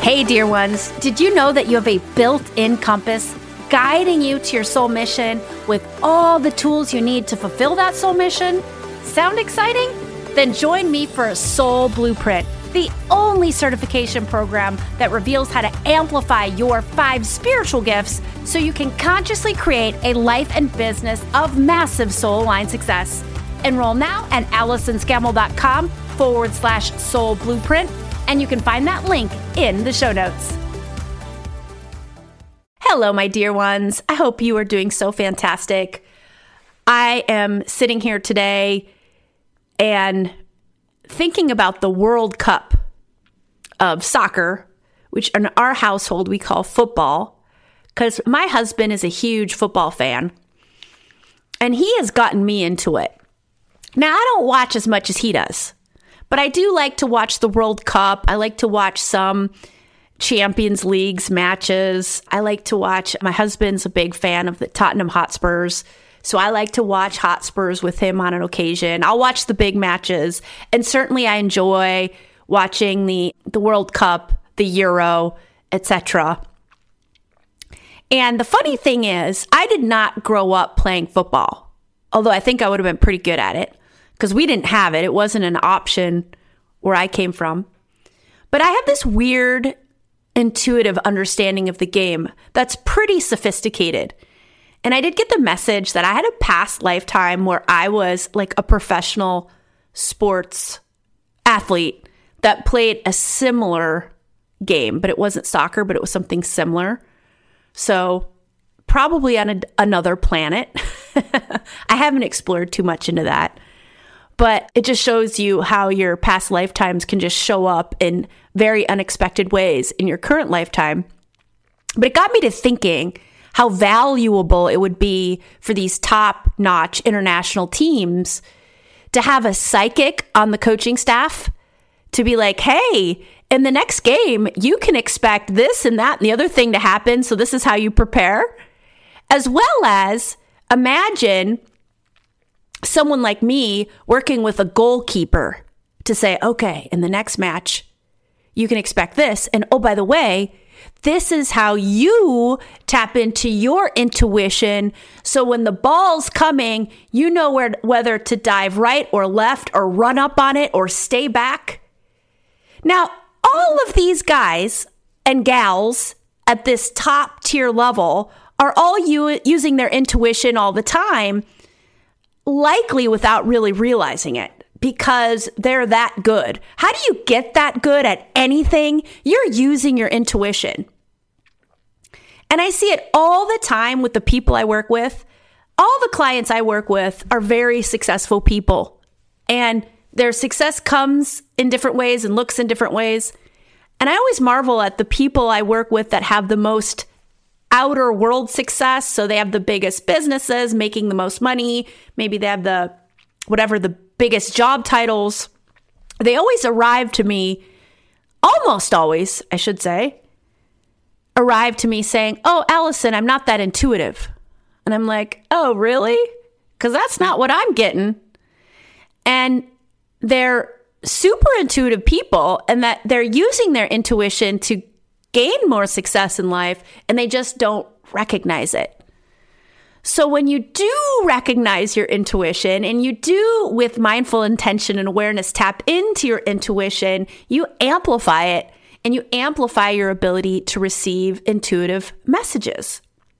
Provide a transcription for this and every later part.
Hey, dear ones, did you know that you have a built-in compass guiding you to your soul mission with all the tools you need to fulfill that soul mission? Sound exciting? Then join me for a Soul Blueprint, the only certification program that reveals how to amplify your 5 spiritual gifts so you can consciously create a life and business of massive soul-aligned success. Enroll now at AllisonScammell.com/soul blueprint, and you can find that link in the show notes. Hello, my dear ones. I hope you are doing so fantastic. I am sitting here today and thinking about the World Cup of soccer, which in our household we call football, because my husband is a huge football fan, and he has gotten me into it. Now, I don't watch as much as he does, but I do like to watch the World Cup. I like to watch some Champions Leagues matches. I like to watch, my husband's a big fan of the Tottenham Hotspurs, so I like to watch Hotspurs with him on an occasion. I'll watch the big matches, and certainly I enjoy watching the World Cup, the Euro, etc. And the funny thing is, I did not grow up playing football, although I think I would have been pretty good at it, because we didn't have it. It wasn't an option where I came from. But I have this weird intuitive understanding of the game that's pretty sophisticated. And I did get the message that I had a past lifetime where I was like a professional sports athlete that played a similar game, but it wasn't soccer, but it was something similar. So probably on another planet. I haven't explored too much into that. But it just shows you how your past lifetimes can just show up in very unexpected ways in your current lifetime. But it got me to thinking how valuable it would be for these top-notch international teams to have a psychic on the coaching staff to be like, hey, in the next game, you can expect this and that and the other thing to happen, so this is how you prepare. As well as imagine someone like me working with a goalkeeper to say, okay, in the next match, you can expect this. And oh, by the way, this is how you tap into your intuition. So when the ball's coming, you know whether to dive right or left or run up on it or stay back. Now, all of these guys and gals at this top tier level are all using their intuition all the time, likely without really realizing it, because they're that good. How do you get that good at anything? You're using your intuition. And I see it all the time with the people I work with. All the clients I work with are very successful people, and their success comes in different ways and looks in different ways. And I always marvel at the people I work with that have the most outer world success. So they have the biggest businesses, making the most money. Maybe they have the biggest job titles. They always arrive to me, almost always, I should say, arrive to me saying, oh, Allison, I'm not that intuitive. And I'm like, oh, really? Because that's not what I'm getting. And they're super intuitive people, and that they're using their intuition to gain more success in life, and they just don't recognize it. So when you do recognize your intuition, and you do, with mindful intention and awareness, tap into your intuition, you amplify it, and you amplify your ability to receive intuitive messages.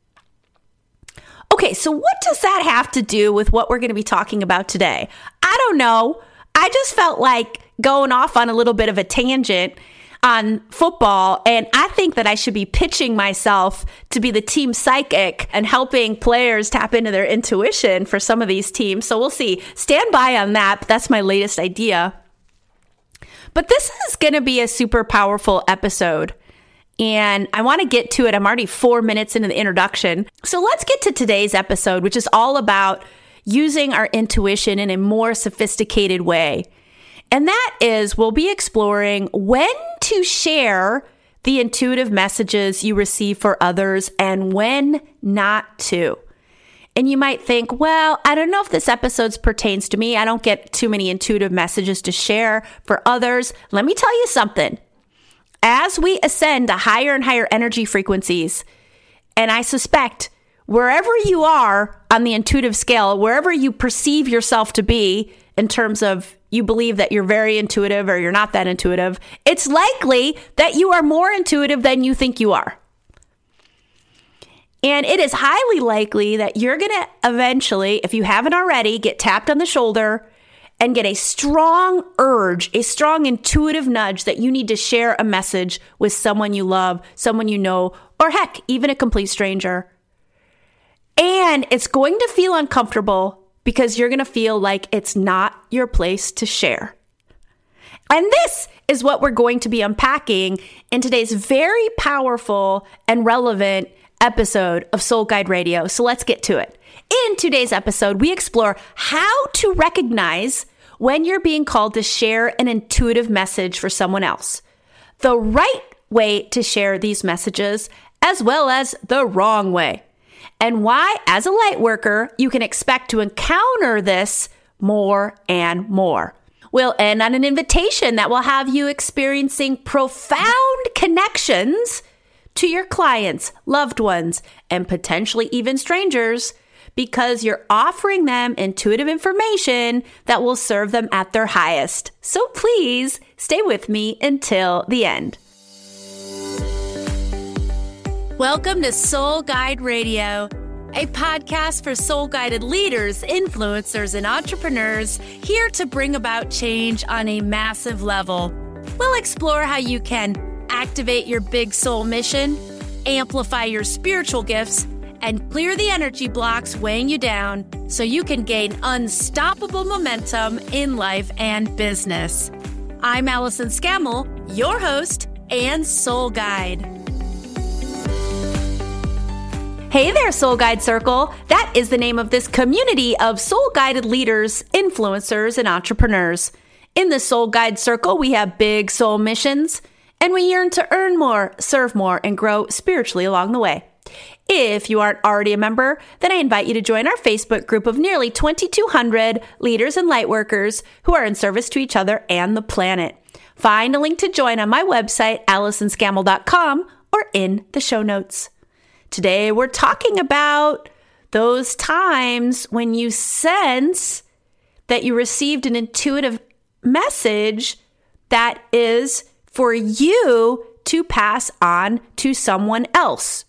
Okay, so what does that have to do with what we're going to be talking about today? I don't know. I just felt like going off on a little bit of a tangent on football, and I think that I should be pitching myself to be the team psychic and helping players tap into their intuition for some of these teams. So we'll see. Stand by on that. But that's my latest idea. But this is going to be a super powerful episode, and I want to get to it. I'm already 4 minutes into the introduction. So let's get to today's episode, which is all about using our intuition in a more sophisticated way. And that is, we'll be exploring when to share the intuitive messages you receive for others and when not to. And you might think, well, I don't know if this episode pertains to me. I don't get too many intuitive messages to share for others. Let me tell you something. as we ascend to higher and higher energy frequencies, and I suspect wherever you are on the intuitive scale, wherever you perceive yourself to be in terms of you believe that you're very intuitive or you're not that intuitive, it's likely that you are more intuitive than you think you are. And it is highly likely that you're going to eventually, if you haven't already, get tapped on the shoulder and get a strong urge, a strong intuitive nudge that you need to share a message with someone you love, someone you know, or heck, even a complete stranger. And it's going to feel uncomfortable because you're going to feel like it's not your place to share. And this is what we're going to be unpacking in today's very powerful and relevant episode of Soul Guide Radio. So let's get to it. In today's episode, we explore how to recognize when you're being called to share an intuitive message for someone else, the right way to share these messages, as well as the wrong way, and why, as a light worker, you can expect to encounter this more and more. We'll end on an invitation that will have you experiencing profound connections to your clients, loved ones, and potentially even strangers, because you're offering them intuitive information that will serve them at their highest. So please stay with me until the end. Welcome to Soul Guide Radio, a podcast for soul-guided leaders, influencers, and entrepreneurs here to bring about change on a massive level. We'll explore how you can activate your big soul mission, amplify your spiritual gifts, and clear the energy blocks weighing you down so you can gain unstoppable momentum in life and business. I'm Allison Scammell, your host and Soul Guide. Hey there, Soul Guide Circle. That is the name of this community of soul-guided leaders, influencers, and entrepreneurs. In the Soul Guide Circle, we have big soul missions, and we yearn to earn more, serve more, and grow spiritually along the way. If you aren't already a member, then I invite you to join our Facebook group of nearly 2,200 leaders and lightworkers who are in service to each other and the planet. Find a link to join on my website, AllisonScammell.com, or in the show notes. Today, we're talking about those times when you sense that you received an intuitive message that is for you to pass on to someone else.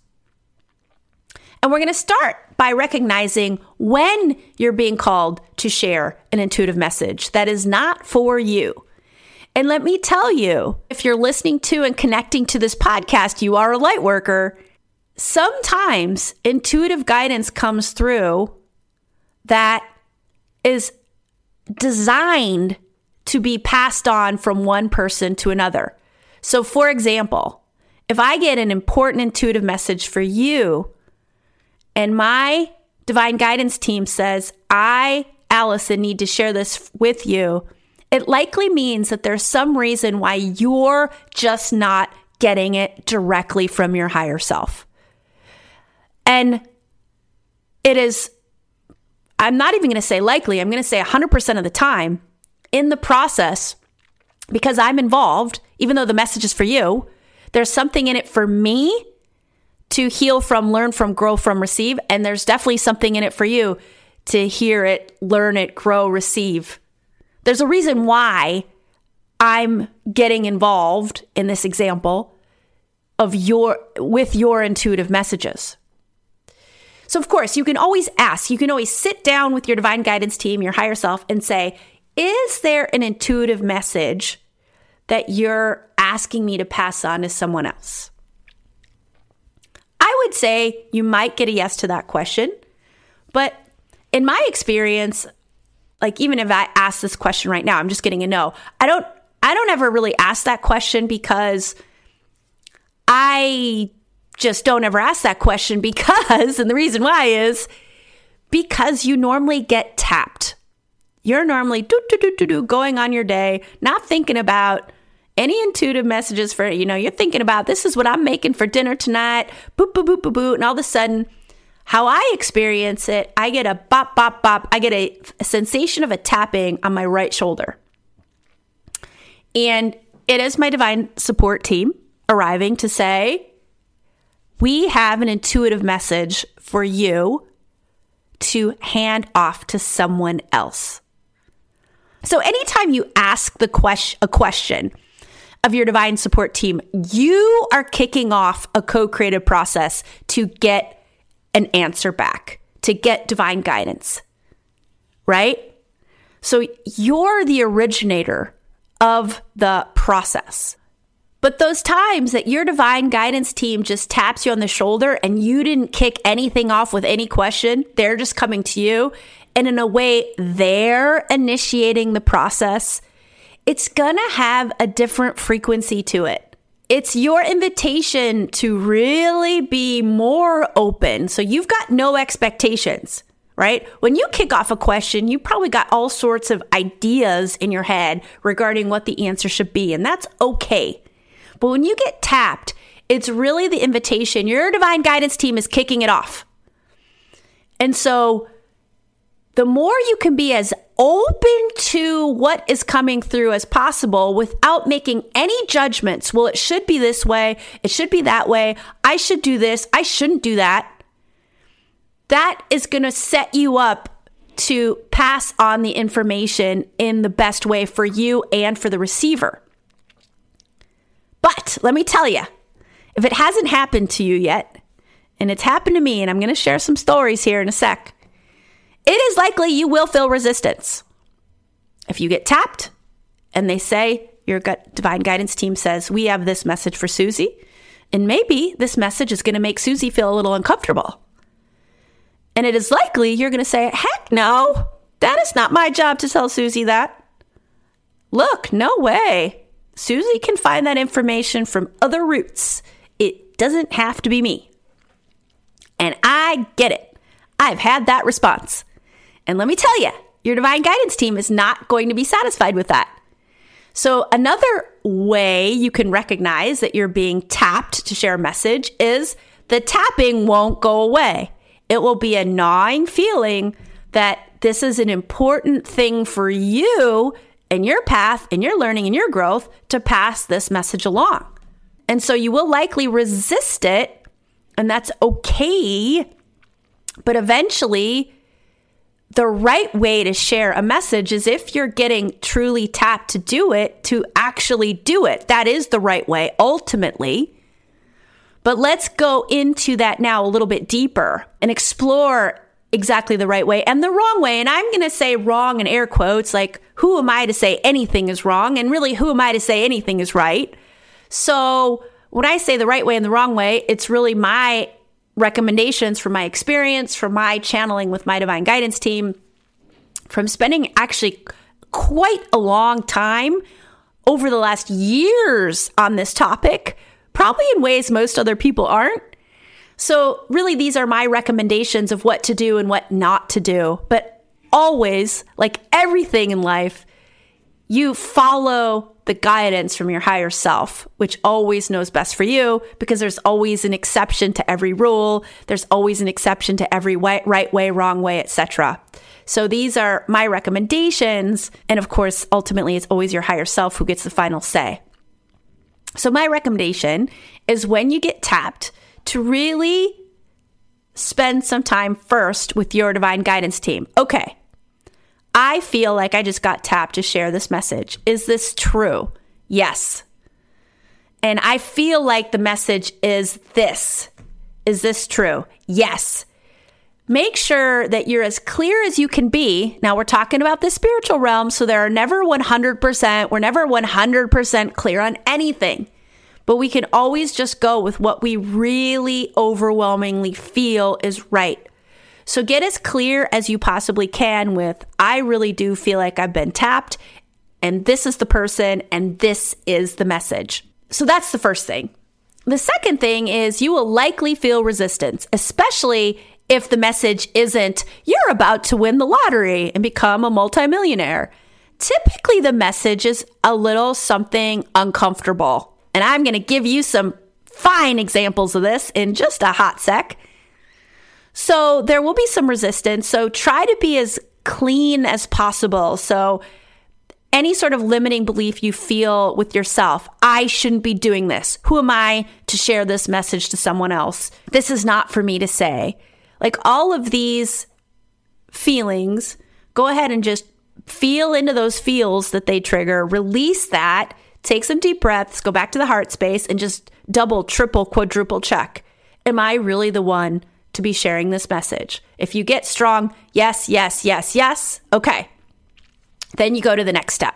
And we're going to start by recognizing when you're being called to share an intuitive message that is not for you. And let me tell you, if you're listening to and connecting to this podcast, you are a light worker. Sometimes intuitive guidance comes through that is designed to be passed on from one person to another. So, for example, if I get an important intuitive message for you, and my divine guidance team says, I, Allison, need to share this with you, it likely means that there's some reason why you're just not getting it directly from your higher self. And it is, I'm not even going to say likely, I'm going to say 100% of the time in the process, because I'm involved, even though the message is for you, there's something in it for me to heal from, learn from, grow from, receive. And there's definitely something in it for you to hear it, learn it, grow, receive. There's a reason why I'm getting involved in this example of with your intuitive messages. So of course, you can always ask, you can always sit down with your divine guidance team, your higher self, and say, is there an intuitive message that you're asking me to pass on to someone else? I would say you might get a yes to that question. But in my experience, like even if I ask this question right now, I'm just getting a no. I don't ever really ask that question because I just don't ever ask that question because, and the reason why is because you normally get tapped. You're normally going on your day, not thinking about any intuitive messages for, you're thinking about, this is what I'm making for dinner tonight, boop, boop, boop, boop, boop. And all of a sudden, how I experience it, I get a bop, bop, bop. I get a sensation of a tapping on my right shoulder. And it is my divine support team arriving to say, we have an intuitive message for you to hand off to someone else. So anytime you ask a question of your divine support team, you are kicking off a co-creative process to get an answer back, to get divine guidance, right? So you're the originator of the process. But those times that your divine guidance team just taps you on the shoulder and you didn't kick anything off with any question, they're just coming to you, and in a way, they're initiating the process, it's going to have a different frequency to it. It's your invitation to really be more open. So you've got no expectations, right? When you kick off a question, you probably got all sorts of ideas in your head regarding what the answer should be, and that's okay. But when you get tapped, it's really the invitation. Your divine guidance team is kicking it off. And so the more you can be as open to what is coming through as possible without making any judgments. Well, it should be this way. It should be that way. I should do this. I shouldn't do that. That is going to set you up to pass on the information in the best way for you and for the receiver. But let me tell you, if it hasn't happened to you yet, and it's happened to me, and I'm going to share some stories here in a sec, it is likely you will feel resistance. If you get tapped and they say, your divine guidance team says, we have this message for Susie, and maybe this message is going to make Susie feel a little uncomfortable. And it is likely you're going to say, heck no, that is not my job to tell Susie that. Look, no way. Susie can find that information from other routes. It doesn't have to be me. And I get it. I've had that response. And let me tell you, your divine guidance team is not going to be satisfied with that. So another way you can recognize that you're being tapped to share a message is the tapping won't go away. It will be a gnawing feeling that this is an important thing for you and your path and your learning and your growth to pass this message along. And so you will likely resist it, and that's okay. But eventually, the right way to share a message is if you're getting truly tapped to do it, to actually do it. That is the right way, ultimately. But let's go into that now a little bit deeper and explore exactly the right way and the wrong way. And I'm going to say wrong in air quotes, like, who am I to say anything is wrong? And really, who am I to say anything is right? So when I say the right way and the wrong way, it's really my recommendations from my experience, from my channeling with my divine guidance team, from spending actually quite a long time over the last years on this topic, probably in ways most other people aren't. So really, these are my recommendations of what to do and what not to do. But always, like everything in life, you follow the guidance from your higher self, which always knows best for you, because there's always an exception to every rule. There's always an exception to every right way, wrong way, etc. So these are my recommendations. And of course, ultimately, it's always your higher self who gets the final say. So my recommendation is when you get tapped, to really spend some time first with your divine guidance team. Okay, I feel like I just got tapped to share this message. Is this true? Yes. And I feel like the message is this. Is this true? Yes. Make sure that you're as clear as you can be. Now, we're talking about the spiritual realm, so there are never 100%. We're never 100% clear on anything. But we can always just go with what we really overwhelmingly feel is right. So get as clear as you possibly can with, I really do feel like I've been tapped, and this is the person, and this is the message. So that's the first thing. The second thing is you will likely feel resistance, especially if the message isn't, you're about to win the lottery and become a multimillionaire. Typically, the message is a little something uncomfortable. And I'm going to give you some fine examples of this in just a hot sec. So there will be some resistance. So try to be as clean as possible. So any sort of limiting belief you feel with yourself. I shouldn't be doing this. Who am I to share this message to someone else? This is not for me to say. Like all of these feelings, go ahead and just feel into those feels that they trigger, release that, take some deep breaths, go back to the heart space and just double, triple, quadruple check. Am I really the one to be sharing this message? If you get strong, yes, yes, yes, yes, okay. Then you go to the next step.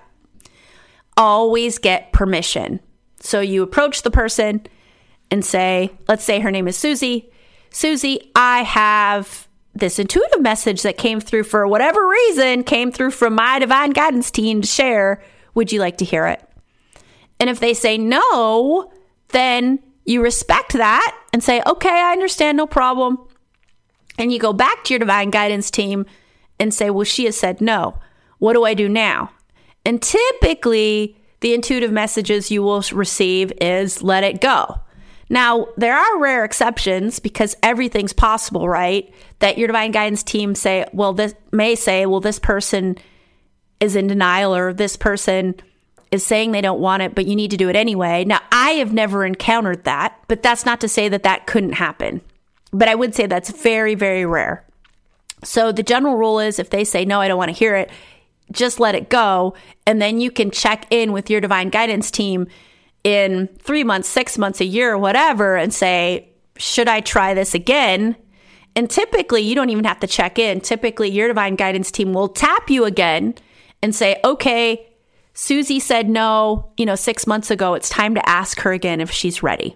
Always get permission. So you approach the person and say, let's say her name is Susie. Susie, I have this intuitive message that came through for whatever reason, came through from my divine guidance team to share. Would you like to hear it? And if they say no, then you respect that and say, okay, I understand, no problem. And you go back to your divine guidance team and say, well, she has said no. What do I do now? And typically, the intuitive messages you will receive is let it go. Now, there are rare exceptions because everything's possible, right? That your divine guidance team may say, this person is in denial, or this person is saying they don't want it, but you need to do it anyway. Now, I have never encountered that, but that's not to say that that couldn't happen. But I would say that's very, very rare. So the general rule is if they say, no, I don't want to hear it, just let it go. And then you can check in with your divine guidance team in 3 months, 6 months, a year, whatever, and say, should I try this again? And typically, you don't even have to check in. Typically, your divine guidance team will tap you again and say, okay, Susie said no, 6 months ago. It's time to ask her again if she's ready.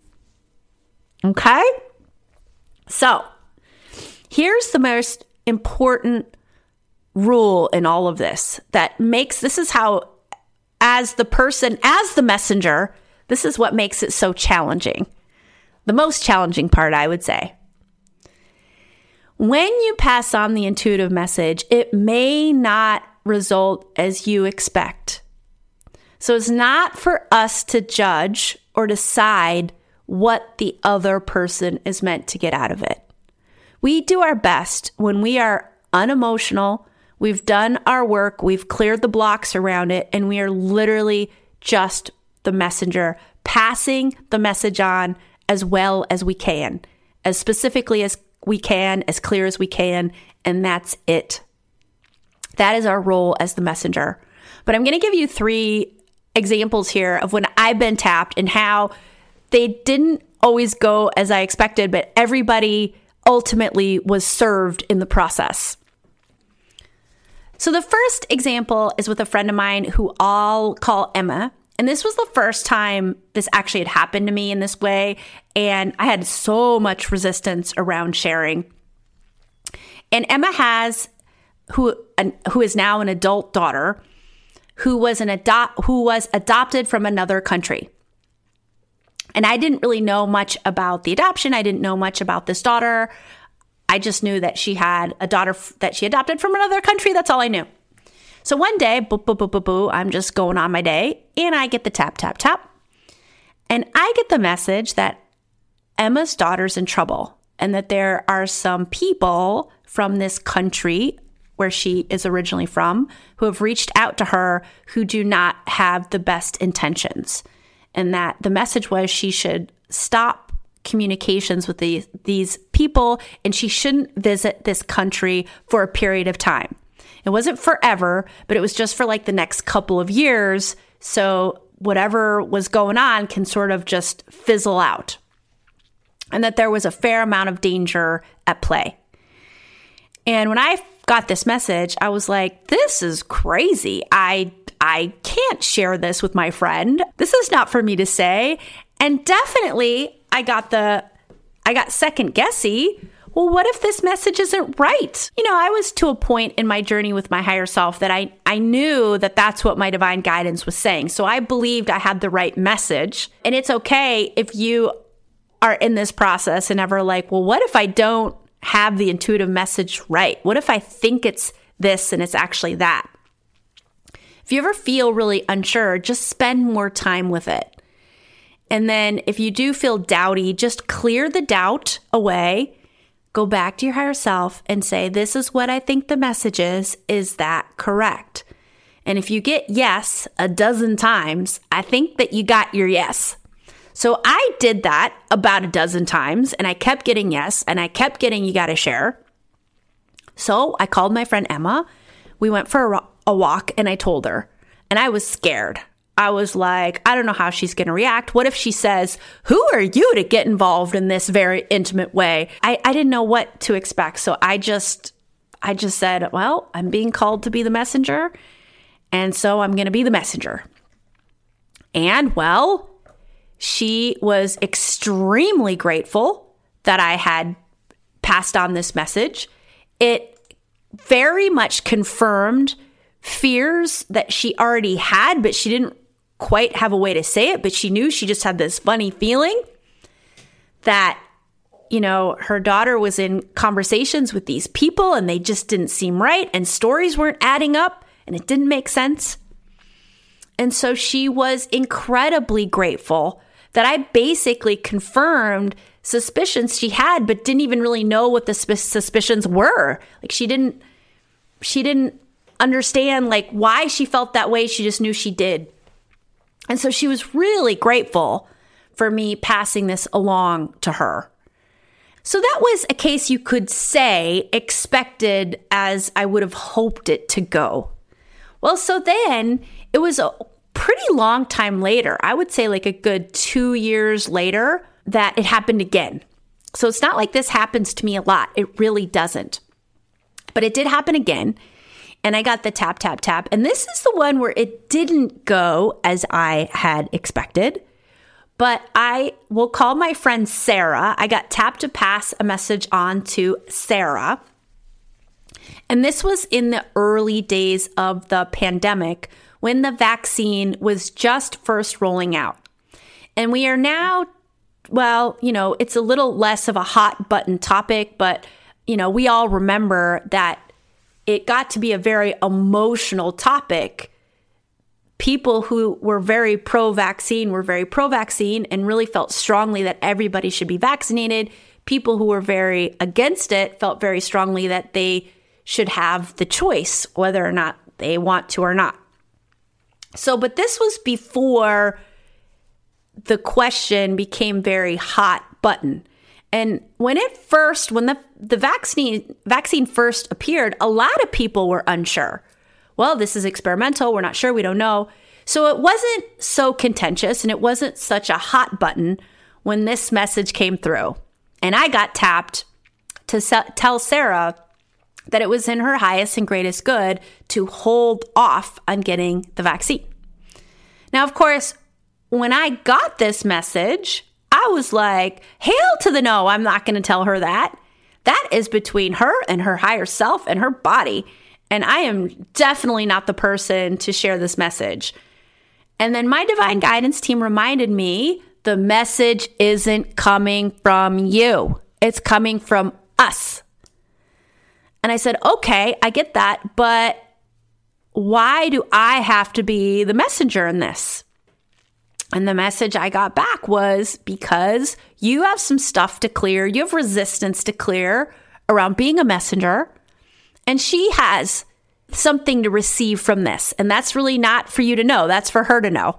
Okay? So, here's the most important rule in all of this this is how, as the person, as the messenger, this is what makes it so challenging. The most challenging part, I would say. When you pass on the intuitive message, it may not result as you expect. So it's not for us to judge or decide what the other person is meant to get out of it. We do our best when we are unemotional, we've done our work, we've cleared the blocks around it, and we are literally just the messenger, passing the message on as well as we can, as specifically as we can, as clear as we can, and that's it. That is our role as the messenger. But I'm going to give you 3 examples here of when I've been tapped and how they didn't always go as I expected, but everybody ultimately was served in the process. So the first example is with a friend of mine who I'll call Emma. And this was the first time this actually had happened to me in this way. And I had so much resistance around sharing. And Emma has, who is now an adult daughter, who was adopted from another country. And I didn't really know much about the adoption. I didn't know much about this daughter. I just knew that she had a daughter that she adopted from another country. That's all I knew. So one day, I'm just going on my day, and I get the tap, tap, tap. And I get the message that Emma's daughter's in trouble and that there are some people from this country where she is originally from who have reached out to her who do not have the best intentions. And that the message was she should stop communications with these people and she shouldn't visit this country for a period of time. It wasn't forever, but it was just for like the next couple of years. So whatever was going on can sort of just fizzle out. And that there was a fair amount of danger at play. And when I got this message, I was like, this is crazy. I can't share this with my friend. This is not for me to say. And definitely I got second guessy. Well, what if this message isn't right? I was to a point in my journey with my higher self that I knew that that's what my divine guidance was saying. So I believed I had the right message. And it's okay if you are in this process and ever like, well, what if I don't have the intuitive message right? What if I think it's this and it's actually that? If you ever feel really unsure, just spend more time with it. And then if you do feel doubty, just clear the doubt away. Go back to your higher self and say, this is what I think the message is. Is that correct? And if you get yes a dozen times, I think that you got your yes. So I did that about a dozen times, and I kept getting yes, and I kept getting you got to share. So I called my friend Emma. We went for a walk, and I told her, and I was scared. I was like, I don't know how she's going to react. What if she says, who are you to get involved in this very intimate way? I didn't know what to expect. So I just said, well, I'm being called to be the messenger. And so I'm going to be the messenger. And well, she was extremely grateful that I had passed on this message. It very much confirmed fears that she already had, but she didn't quite have a way to say it, but she knew she just had this funny feeling that, her daughter was in conversations with these people and they just didn't seem right and stories weren't adding up and it didn't make sense. And so she was incredibly grateful that I basically confirmed suspicions she had, but didn't even really know what the suspicions were. Like she didn't understand like why she felt that way. She just knew she did. And so she was really grateful for me passing this along to her. So that was a case you could say expected as I would have hoped it to go. Well, so then it was a pretty long time later, I would say like a good 2 years later, that it happened again. So it's not like this happens to me a lot. It really doesn't. But it did happen again. And I got the tap, tap, tap. And this is the one where it didn't go as I had expected. But I will call my friend Sarah. I got tapped to pass a message on to Sarah. And this was in the early days of the pandemic when the vaccine was just first rolling out. And we are now, well, it's a little less of a hot button topic, but, we all remember that it got to be a very emotional topic. People who were very pro-vaccine were very pro-vaccine and really felt strongly that everybody should be vaccinated. People who were very against it felt very strongly that they should have the choice whether or not they want to or not. So, but this was before the question became very hot button. And when the vaccine first appeared, a lot of people were unsure. Well, this is experimental. We're not sure. We don't know. So it wasn't so contentious and it wasn't such a hot button when this message came through. And I got tapped to tell Sarah that it was in her highest and greatest good to hold off on getting the vaccine. Now, of course, when I got this message, I was like, hail to the no. I'm not going to tell her that. That is between her and her higher self and her body. And I am definitely not the person to share this message. And then my divine guidance team reminded me the message isn't coming from you. It's coming from us. And I said, okay, I get that. But why do I have to be the messenger in this? And the message I got back was because you have some stuff to clear. You have resistance to clear around being a messenger. And she has something to receive from this. And that's really not for you to know. That's for her to know.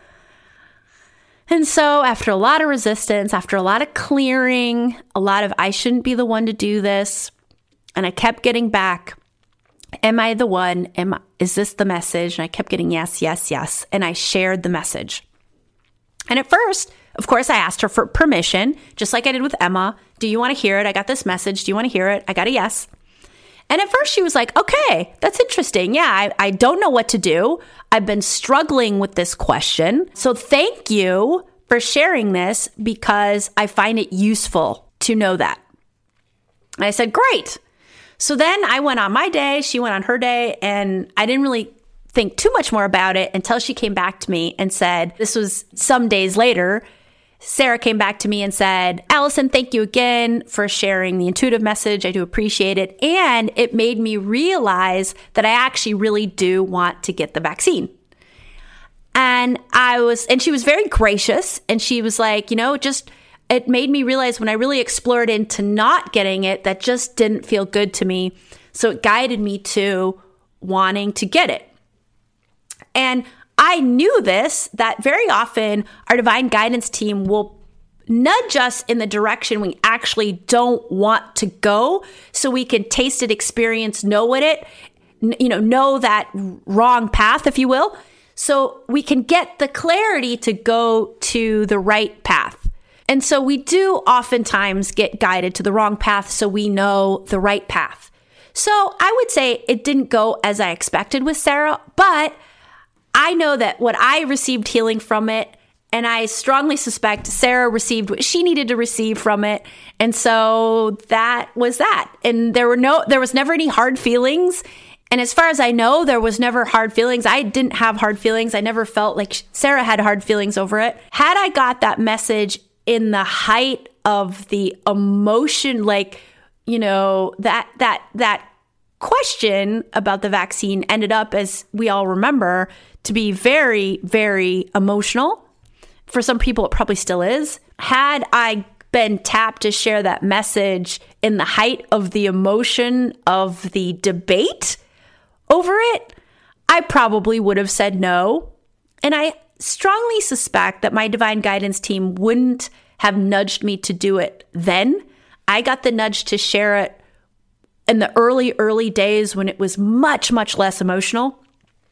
And so after a lot of resistance, after a lot of clearing, a lot of I shouldn't be the one to do this. And I kept getting back, am I the one? Is this the message? And I kept getting yes, yes, yes. And I shared the message. And at first, of course, I asked her for permission, just like I did with Emma. Do you want to hear it? I got this message. Do you want to hear it? I got a yes. And at first she was like, okay, that's interesting. Yeah, I don't know what to do. I've been struggling with this question. So thank you for sharing this because I find it useful to know that. And I said, great. So then I went on my day, she went on her day, and I didn't really think too much more about it until she came back to me and said, this was some days later, Sarah came back to me and said, Allison, thank you again for sharing the intuitive message. I do appreciate it. And it made me realize that I actually really do want to get the vaccine. And she was very gracious. And she was like, it made me realize when I really explored into not getting it, that just didn't feel good to me. So it guided me to wanting to get it. And I knew this, that very often our divine guidance team will nudge us in the direction we actually don't want to go so we can taste it, experience, know that wrong path, if you will, so we can get the clarity to go to the right path. And so we do oftentimes get guided to the wrong path so we know the right path. So I would say it didn't go as I expected with Sarah, but I know that what I received healing from it, and I strongly suspect Sarah received what she needed to receive from it. And so that was that. And there was never any hard feelings. And as far as I know, there was never hard feelings. I didn't have hard feelings. I never felt like Sarah had hard feelings over it. Had I got that message in the height of the emotion, that question about the vaccine ended up, as we all remember, to be very, very emotional. For some people, it probably still is. Had I been tapped to share that message in the height of the emotion of the debate over it, I probably would have said no. And I strongly suspect that my divine guidance team wouldn't have nudged me to do it then. I got the nudge to share it in the early days when it was much, much less emotional.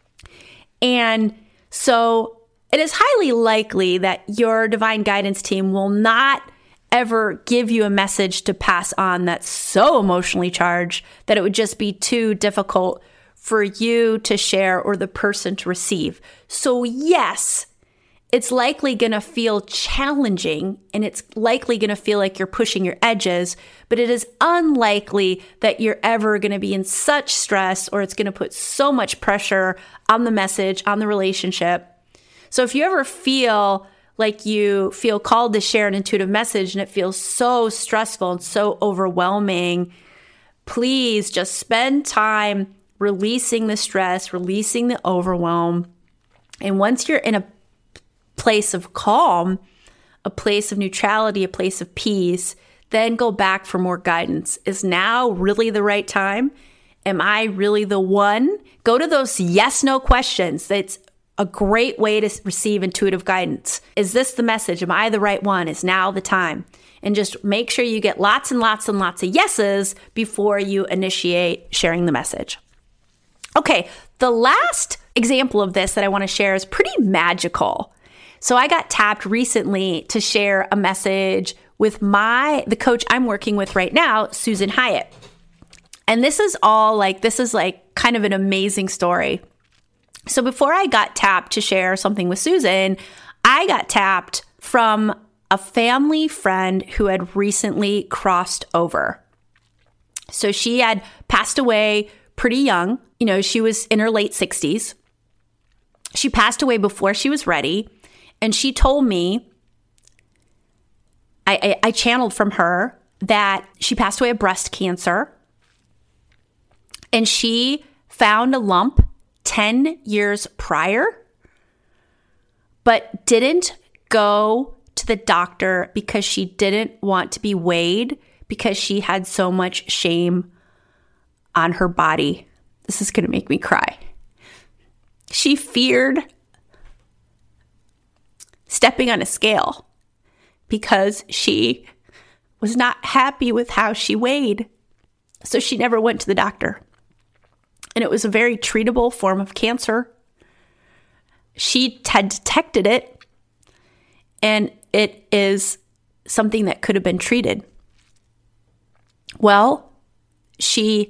And so it is highly likely that your divine guidance team will not ever give you a message to pass on that's so emotionally charged that it would just be too difficult for you to share or the person to receive. So yes, it's likely going to feel challenging and it's likely going to feel like you're pushing your edges, but it is unlikely that you're ever going to be in such stress or it's going to put so much pressure on the message, on the relationship. So if you ever feel like you feel called to share an intuitive message and it feels so stressful and so overwhelming, please just spend time releasing the stress, releasing the overwhelm. And once you're in a place of calm, a place of neutrality, a place of peace, then go back for more guidance. Is now really the right time? Am I really the one? Go to those yes/no questions. That's a great way to receive intuitive guidance. Is this the message? Am I the right one? Is now the time? And just make sure you get lots and lots and lots of yeses before you initiate sharing the message. Okay, the last example of this that I want to share is pretty magical. So I got tapped recently to share a message with the coach I'm working with right now, Susan Hyatt. And this is kind of an amazing story. So before I got tapped to share something with Susan, I got tapped from a family friend who had recently crossed over. So she had passed away pretty young. She was in her late 60s. She passed away before she was ready. And she told me, I channeled from her that she passed away of breast cancer. And she found a lump 10 years prior, but didn't go to the doctor because she didn't want to be weighed because she had so much shame on her body. This is going to make me cry. She feared stepping on a scale because she was not happy with how she weighed. So she never went to the doctor. And it was a very treatable form of cancer. She had detected it, and it is something that could have been treated. Well, she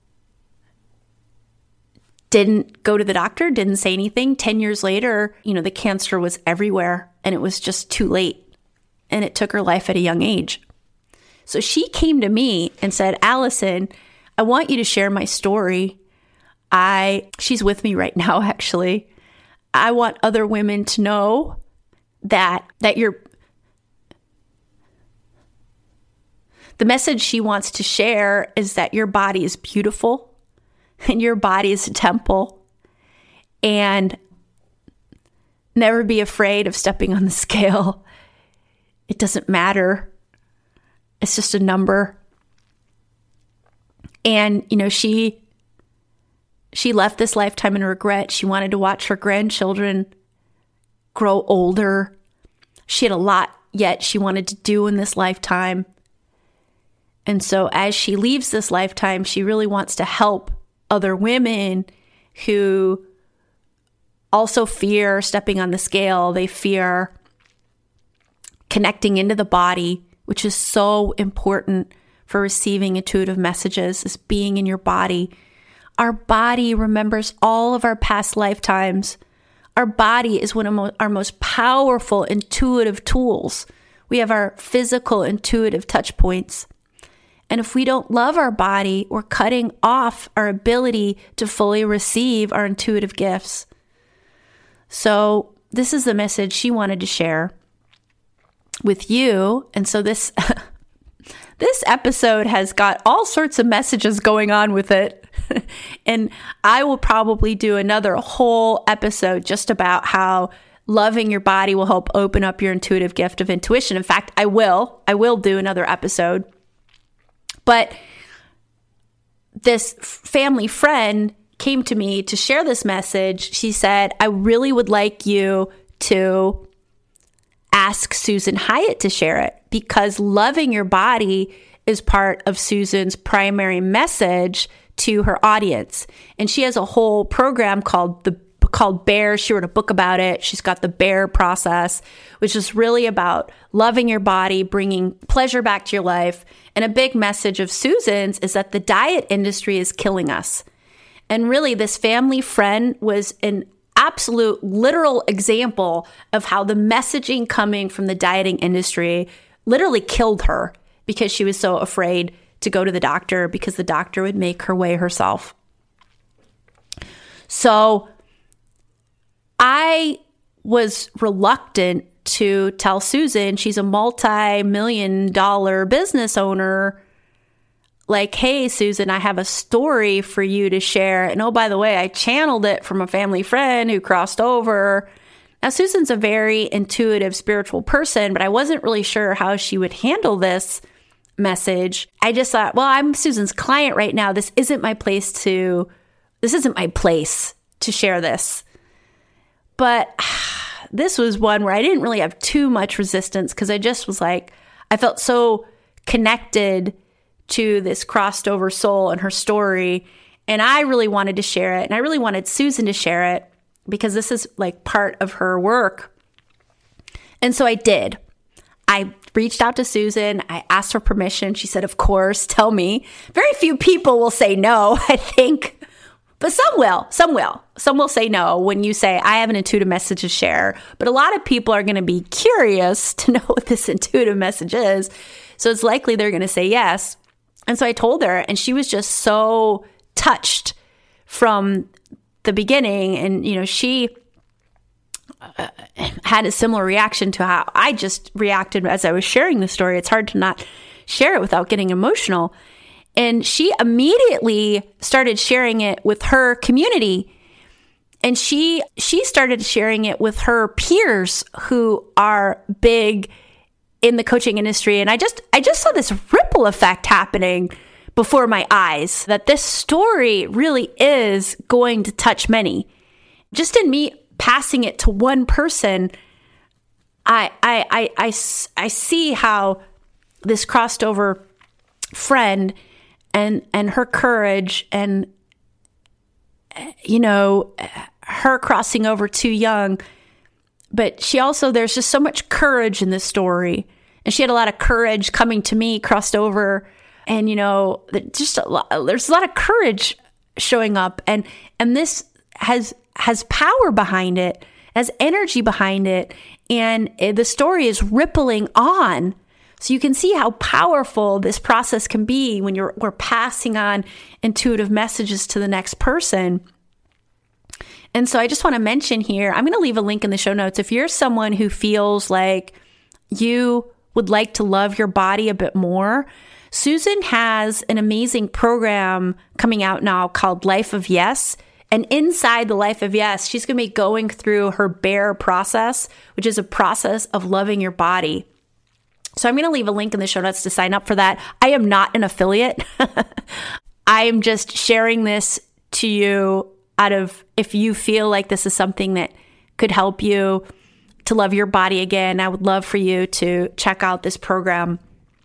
didn't go to the doctor, didn't say anything. 10 years later, the cancer was everywhere, and it was just too late. And it took her life at a young age. So she came to me and said, Allison, I want you to share my story. She's with me right now, actually. I want other women to know that the message she wants to share is that your body is beautiful and your body is a temple, and never be afraid of stepping on the scale. It doesn't matter. It's just a number. And, she She left this lifetime in regret. She wanted to watch her grandchildren grow older. She had a lot yet she wanted to do in this lifetime. And so as she leaves this lifetime, she really wants to help other women who also fear stepping on the scale. They fear connecting into the body, which is so important for receiving intuitive messages, is being in your body. Our body remembers all of our past lifetimes. Our body is one of our most powerful intuitive tools. We have our physical intuitive touch points. And if we don't love our body, we're cutting off our ability to fully receive our intuitive gifts. So this is the message she wanted to share with you. And so this episode has got all sorts of messages going on with it. And I will probably do another whole episode just about how loving your body will help open up your intuitive gift of intuition. In fact, I will do another episode. But this family friend came to me to share this message. She said, I really would like you to ask Susan Hyatt to share it, because loving your body is part of Susan's primary message to her audience. And she has a whole program called BEAR. She wrote a book about it. She's got the BEAR process, which is really about loving your body, bringing pleasure back to your life. And a big message of Susan's is that the diet industry is killing us. And really, this family friend was an absolute literal example of how the messaging coming from the dieting industry literally killed her, because she was so afraid to go to the doctor because the doctor would make her weigh herself. So I was reluctant to tell Susan, she's a multi-million-dollar business owner, like, hey, Susan, I have a story for you to share. And oh, by the way, I channeled it from a family friend who crossed over. Now, Susan's a very intuitive, spiritual person, but I wasn't really sure how she would handle this message. I just thought, well, I'm Susan's client right now. This isn't my place to share this. But this was one where I didn't really have too much resistance, because I just was like, I felt so connected to this crossed over soul and her story. And I really wanted to share it. And I really wanted Susan to share it, because this is like part of her work. And so I did. I reached out to Susan. I asked her permission. She said, of course, tell me. Very few people will say no, I think. But some will. Some will say no when you say, I have an intuitive message to share. But a lot of people are going to be curious to know what this intuitive message is. So it's likely they're going to say yes. And so I told her, and she was just so touched from the beginning. And, she had a similar reaction to how I just reacted as I was sharing the story. It's hard to not share it without getting emotional. And she immediately started sharing it with her community. And she started sharing it with her peers who are big in the coaching industry. And I just saw this ripple effect happening before my eyes, that this story really is going to touch many. Just in me passing it to one person, I see how this crossed over friend and her courage, and her crossing over too young, but she also, there's just so much courage in this story, and she had a lot of courage coming to me, crossed over, and there's a lot of courage showing up, and this has power behind it, has energy behind it, and the story is rippling on. So you can see how powerful this process can be when we're passing on intuitive messages to the next person. And so I just want to mention here, I'm going to leave a link in the show notes. If you're someone who feels like you would like to love your body a bit more, Susan has an amazing program coming out now called Life of Yes. And inside the Life of Yes, she's going to be going through her BEAR process, which is a process of loving your body. So I'm going to leave a link in the show notes to sign up for that. I am not an affiliate. I am just sharing this to you out of if you feel like this is something that could help you to love your body again. I would love for you to check out this program.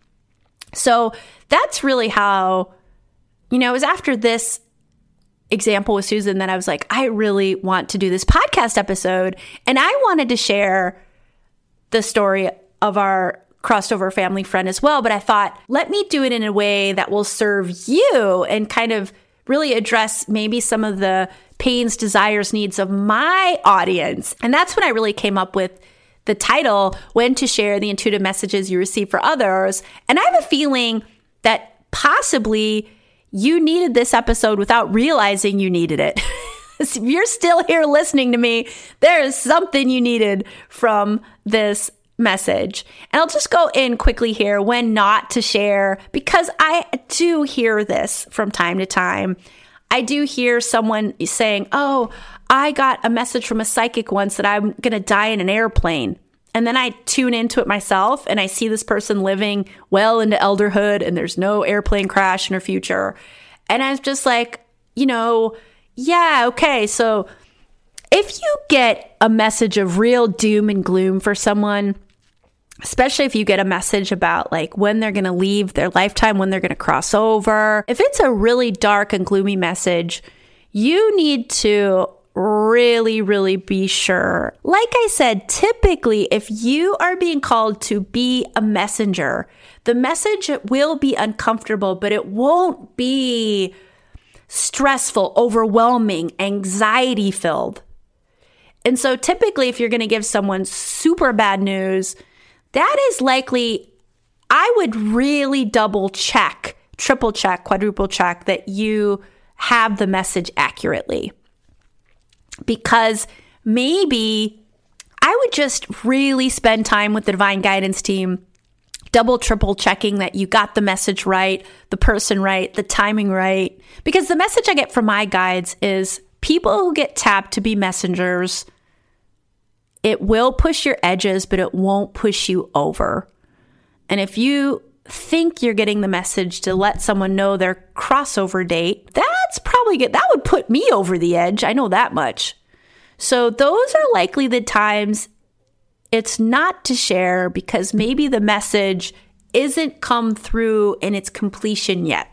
So that's really how, it was after this example with Susan that I was like, I really want to do this podcast episode. And I wanted to share the story of our crossed over family friend as well. But I thought, let me do it in a way that will serve you and kind of really address maybe some of the pains, desires, needs of my audience. And that's when I really came up with the title, When to Share the Intuitive Messages You Receive for Others. And I have a feeling that possibly you needed this episode without realizing you needed it. If you're still here listening to me, there is something you needed from this message. And I'll just go in quickly here when not to share, because I do hear this from time to time. I do hear someone saying, oh, I got a message from a psychic once that I'm going to die in an airplane. And then I tune into it myself and I see this person living well into elderhood and there's no airplane crash in her future. And I'm just like, yeah, okay. So if you get a message of real doom and gloom for someone, especially if you get a message about like when they're going to leave their lifetime, when they're going to cross over, if it's a really dark and gloomy message, you need to really, really be sure. Like I said, typically, if you are being called to be a messenger, the message will be uncomfortable, but it won't be stressful, overwhelming, anxiety filled. And so typically, if you're going to give someone super bad news, that is likely, I would really double check, triple check, quadruple check that you have the message accurately. Because maybe I would just really spend time with the Divine Guidance team, double, triple checking that you got the message right, the person right, the timing right. Because the message I get from my guides is people who get tapped to be messengers, it will push your edges, but it won't push you over. And if you think you're getting the message to let someone know their crossover date, that's probably good. That would put me over the edge. I know that much. So those are likely the times it's not to share because maybe the message isn't come through in its completion yet.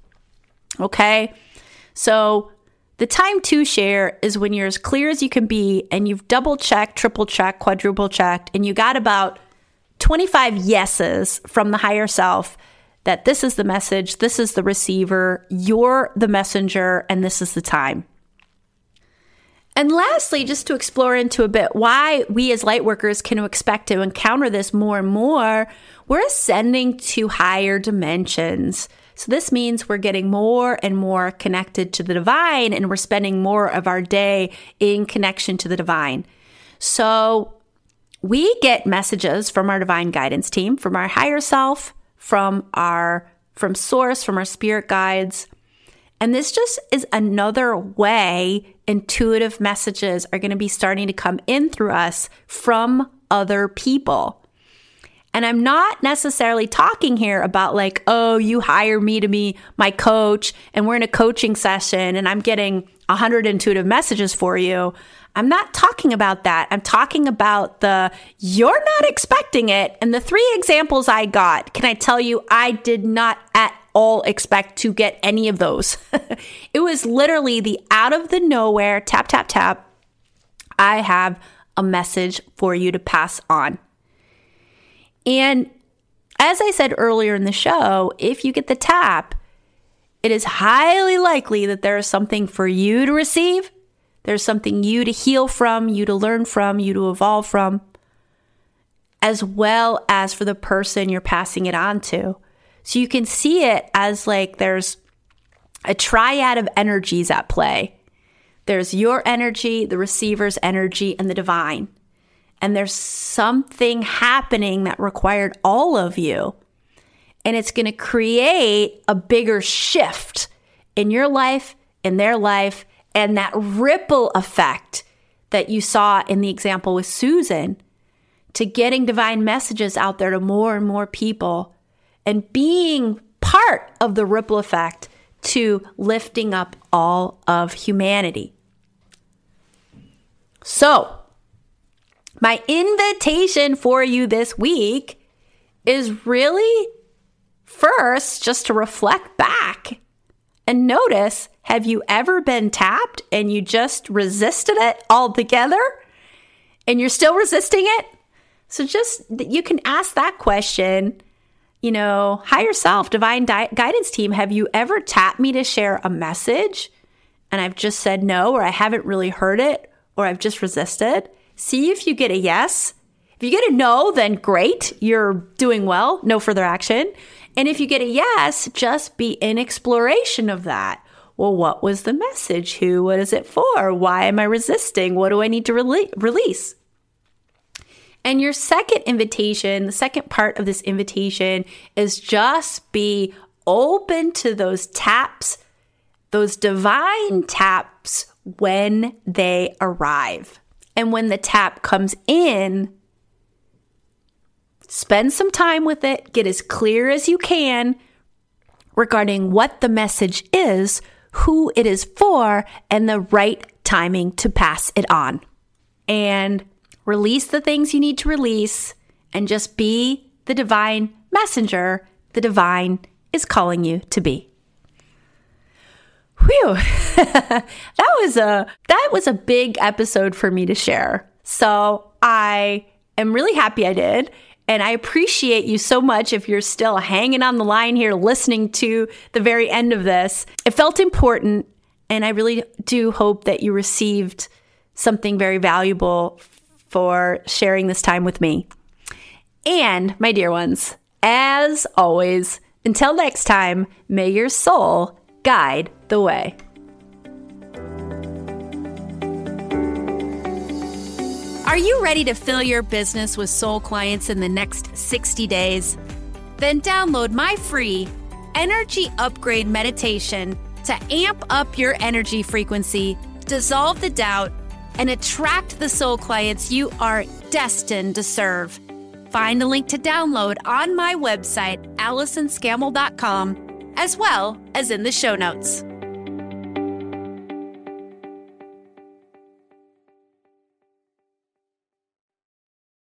Okay? So the time to share is when you're as clear as you can be and you've double checked, triple checked, quadruple checked, and you got about 25 yeses from the higher self that this is the message, this is the receiver, you're the messenger, and this is the time. And lastly, just to explore into a bit why we as light workers can expect to encounter this more and more, we're ascending to higher dimensions. So this means we're getting more and more connected to the divine, and we're spending more of our day in connection to the divine. So we get messages from our divine guidance team, from our higher self, from source, from our spirit guides. And this just is another way intuitive messages are going to be starting to come in through us from other people. And I'm not necessarily talking here about like, oh, you hire me to be my coach and we're in a coaching session and I'm getting 100 intuitive messages for you. I'm not talking about that. I'm talking about you're not expecting it. And the 3 examples I got, can I tell you, I did not at all expect to get any of those. It was literally the out of the nowhere, tap, tap, tap. I have a message for you to pass on. And as I said earlier in the show, if you get the tap, it is highly likely that there is something for you to receive. There's something you to heal from, you to learn from, you to evolve from, as well as for the person you're passing it on to. So you can see it as like there's a triad of energies at play. There's your energy, the receiver's energy, and the divine. And there's something happening that required all of you. And it's going to create a bigger shift in your life, in their life, and that ripple effect that you saw in the example with Susan to getting divine messages out there to more and more people and being part of the ripple effect to lifting up all of humanity. So, my invitation for you this week is really first just to reflect back and notice, have you ever been tapped and you just resisted it altogether and you're still resisting it? So just, you can ask that question, higher self, divine guidance team, have you ever tapped me to share a message and I've just said no, or I haven't really heard it, or I've just resisted? See if you get a yes. If you get a no, then great, you're doing well, no further action. And if you get a yes, just be in exploration of that. Well, what was the message? What is it for? Why am I resisting? What do I need to release? And your second invitation, the second part of this invitation, is just be open to those taps, those divine taps when they arrive. And when the tap comes in, spend some time with it, get as clear as you can regarding what the message is, who it is for, and the right timing to pass it on. And release the things you need to release and just be the divine messenger the divine is calling you to be. Whew. That was a big episode for me to share. So I am really happy I did. And I appreciate you so much if you're still hanging on the line here, listening to the very end of this. It felt important, and I really do hope that you received something very valuable for sharing this time with me. And my dear ones, as always, until next time, may your soul guide the way. Are you ready to fill your business with soul clients in the next 60 days? Then download my free Energy Upgrade Meditation to amp up your energy frequency, dissolve the doubt, and attract the soul clients you are destined to serve. Find a link to download on my website, AllisonScammell.com, as well as in the show notes.